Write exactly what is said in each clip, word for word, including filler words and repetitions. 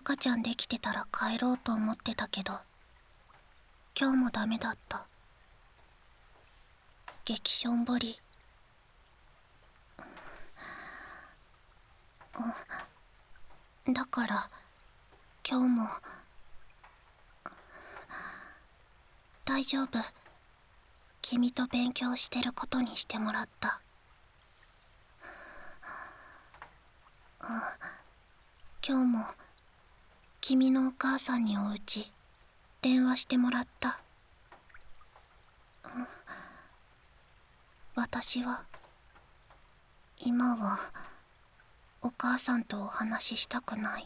赤ちゃんできてたら帰ろうと思ってたけど、今日もダメだった。激しょんぼり。だから今日も大丈夫。君と勉強してることにしてもらった。今日も君のお母さんにおうち電話してもらった。私は今はお母さんとお話ししたくない。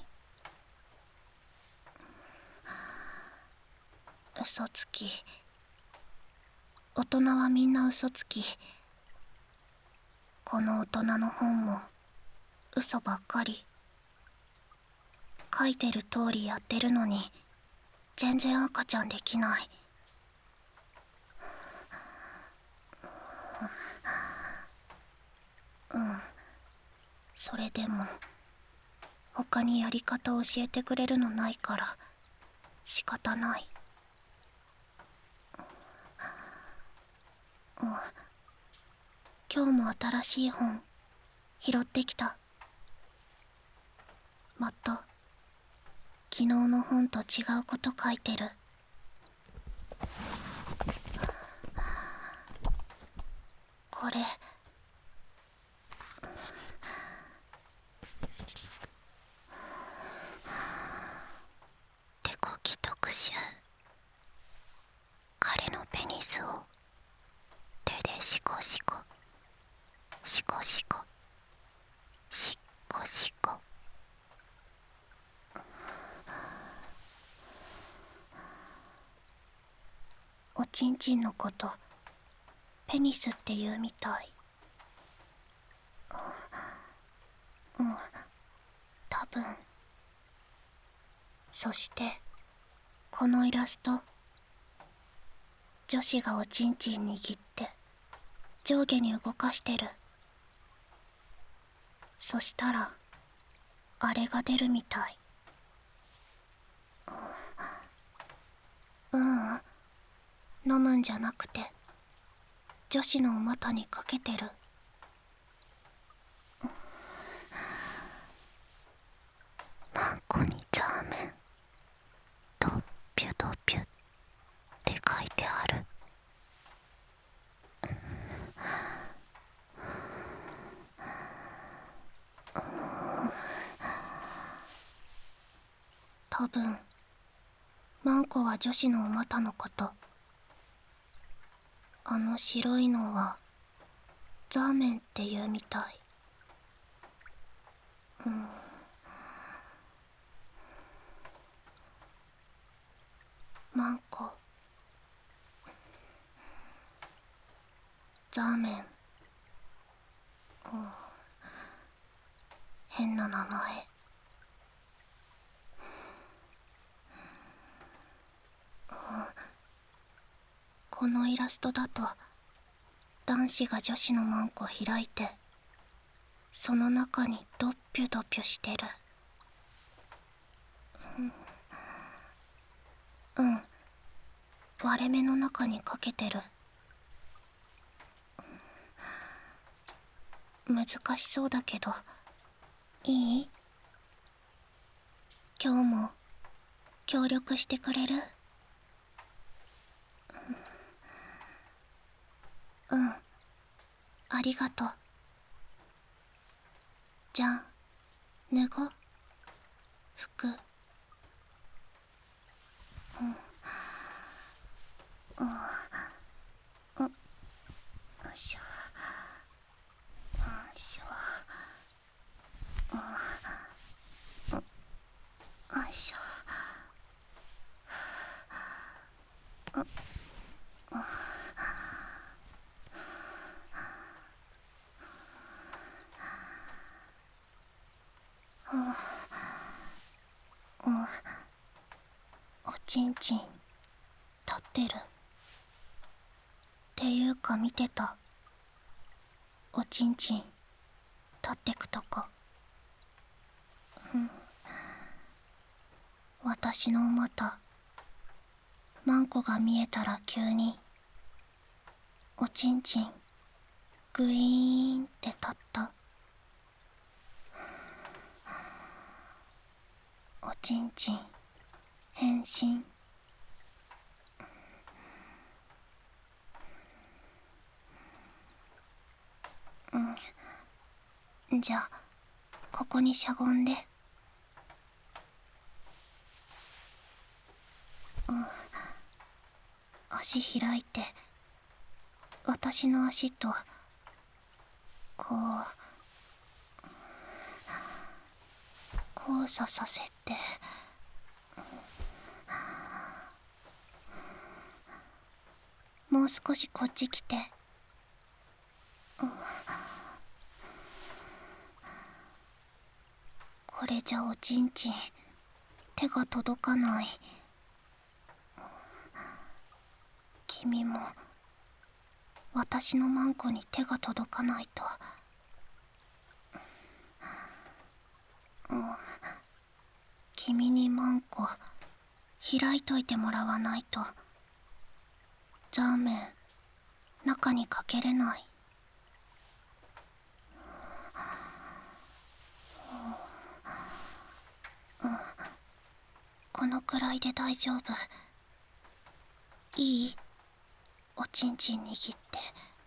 嘘つき。大人はみんな嘘つき。この大人の本も嘘ばっかり。書いてる通りやってるのに全然赤ちゃんできない。うん、それでも他にやり方教えてくれるのないから仕方ない。うん、今日も新しい本拾ってきた。また昨日の本と違うこと書いてる。これ手こき特集。彼のペニスを手でシコシコシコシコシコシコ。おちんちんのことペニスって言うみたい。うん、多分。そしてこのイラスト、女子がおちんちん握って上下に動かしてる。そしたらあれが出るみたい。ううん、飲むんじゃなくて女子のお股にかけてる。マンコにザーメンドッピュドピュって書いてある。多分マンコは女子のお股のこと。あの白いのはザーメンって言うみたい。うん、マンコザーメン、うん、変な名前。このイラストだと男子が女子のマンコ開いてその中にドッピュドピュしてる。うん、割れ目の中にかけてる。難しそうだけどいい？今日も協力してくれる？うん、ありがとう。じゃあ脱ごう服。うん、うん、うん、よいしょよいしょ、うん、よいしょ、うん、うん、おちんちん立ってる。っていうか見てた。おちんちん立ってくとこ。うん、 私のまたマンコが見えたら急におちんちんグイーンって立った。おちんちん変身。うんじゃあここにしゃがんで。うん足開いて私の足とこう交差させて。もう少しこっち来て。うん、これじゃおちんちん手が届かない。君も私のマンコに手が届かないと。うん、君にマンコ開いといてもらわないとザーメン中にかけれない。うん、このくらいで大丈夫。いい？おちんちん握って。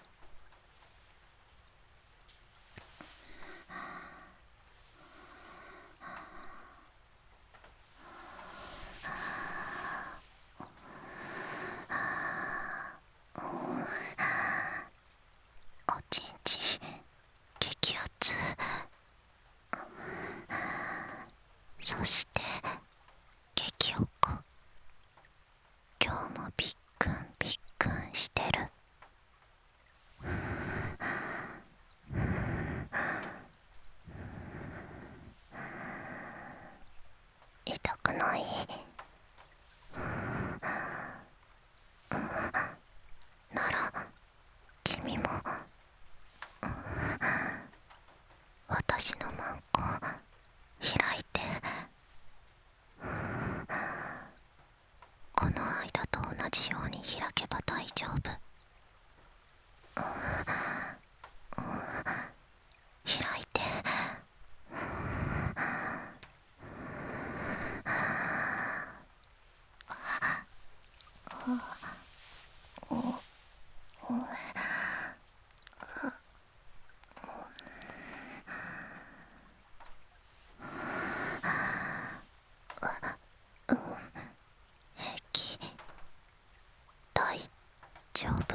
おちんちん激アツ。そして激おこ。今日もびっくんびっくんしてる。痛くない？なら君も私のマンコ開いて。この間と同じように開けば大丈夫。開いて。平気。大丈夫。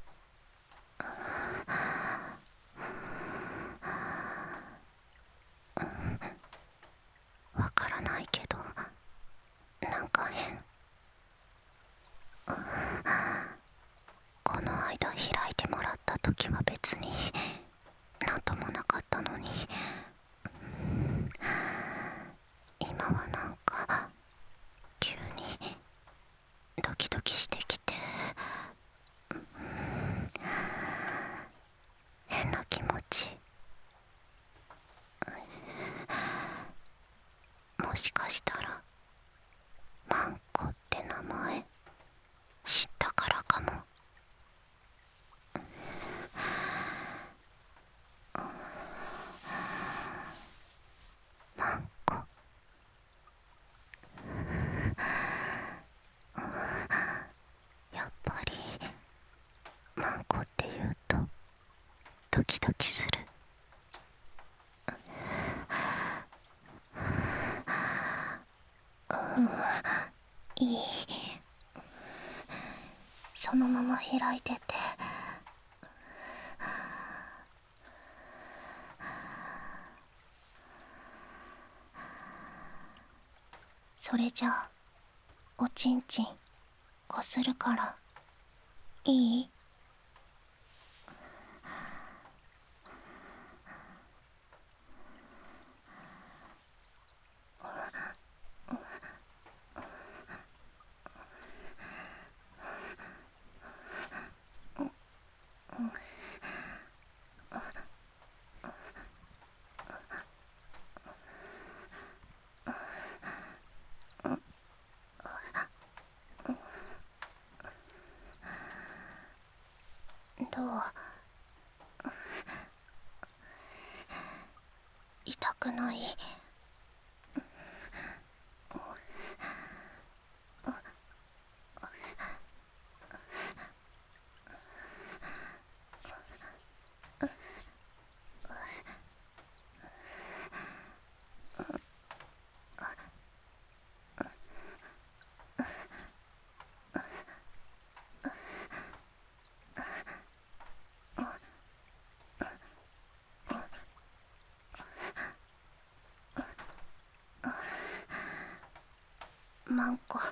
わからないけどなんか変。この間開いてもらった時は別になんともなかったのに、今はなんか急にドキドキしてきて、変な気持ち。もしかしたらマンコって名前知ったからかも。マンコ。やっぱりマンコって言うとドキドキする。うん、いい。そのまま開いてて。それじゃあおちんちんこするからいい？ マンコ、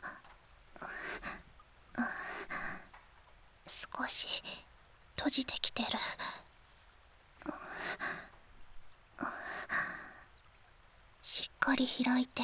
少し閉じてきてる。しっかり開いて。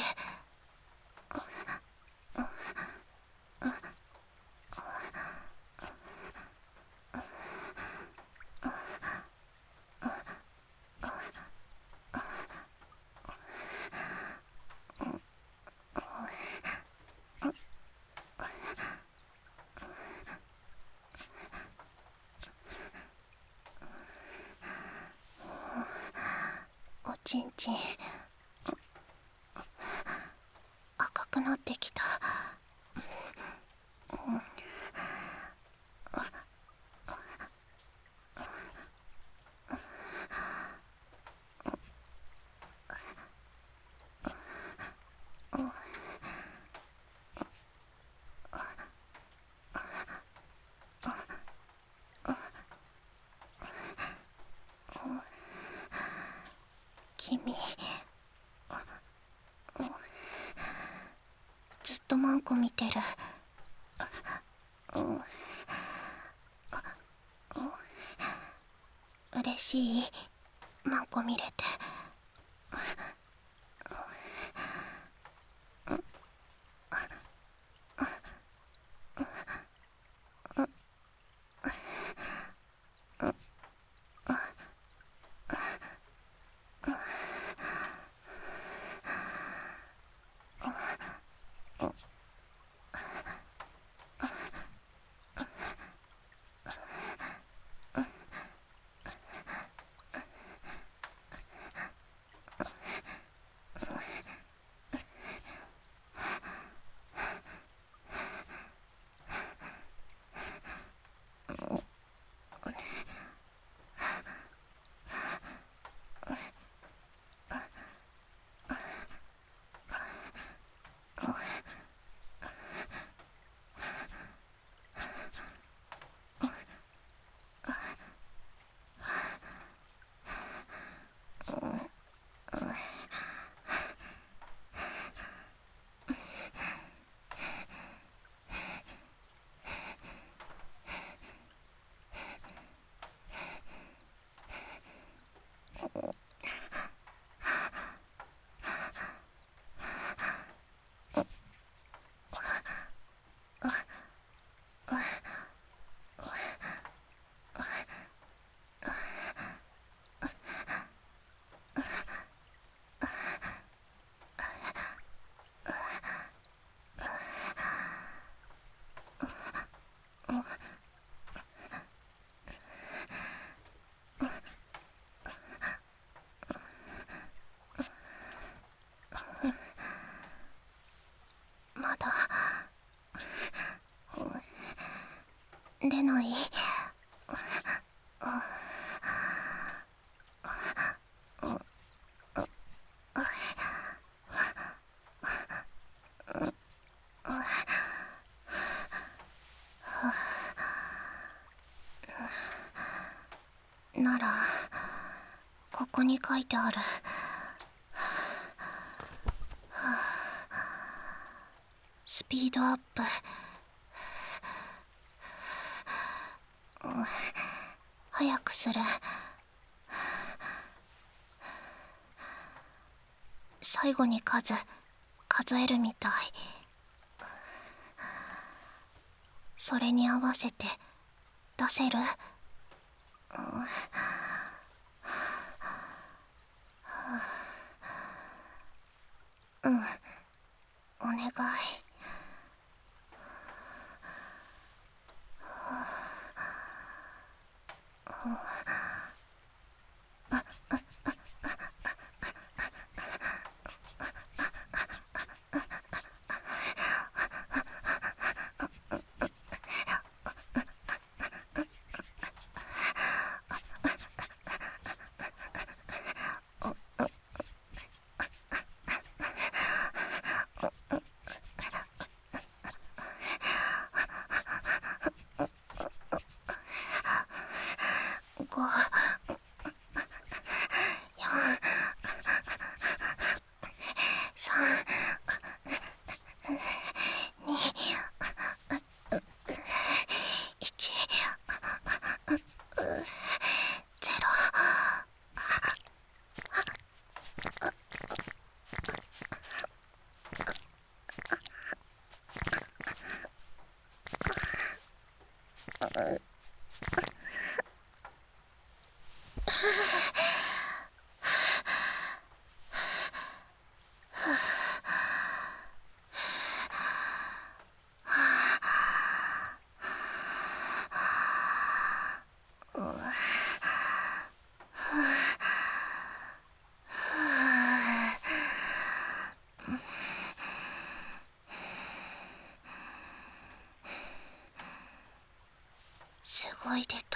おちんちん赤くなってきた。君、ずっとマンコ見てる。嬉しい、マンコ見れて。まだ出ない。ならここに書いてある。スピードアップ。早くする。最後に数数えるみたい。それに合わせて出せる？うん、お願い。ご動いてた。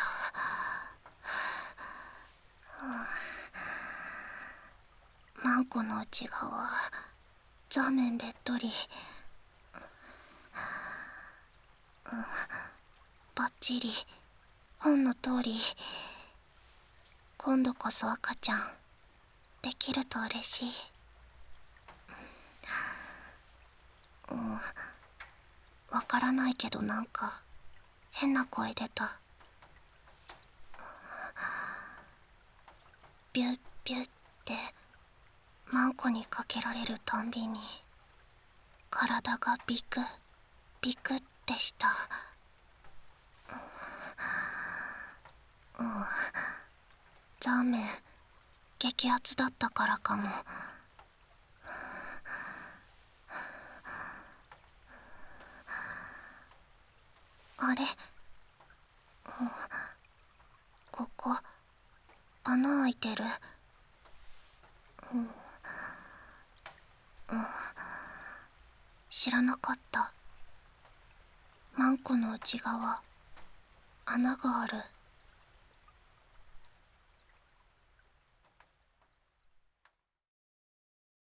マンコの内側、座面べっとり。うん、バッチリ本の通り。今度こそ赤ちゃんできると嬉しい。うん、わからないけどなんか変な声出た。ビュッビュッってマンコにかけられるたんびに体がビクビクってした。うん、ザーメン激アツだったからかも。あれ、うん、ここ穴開いてる。うん、うん、知らなかった。マンコの内側穴がある。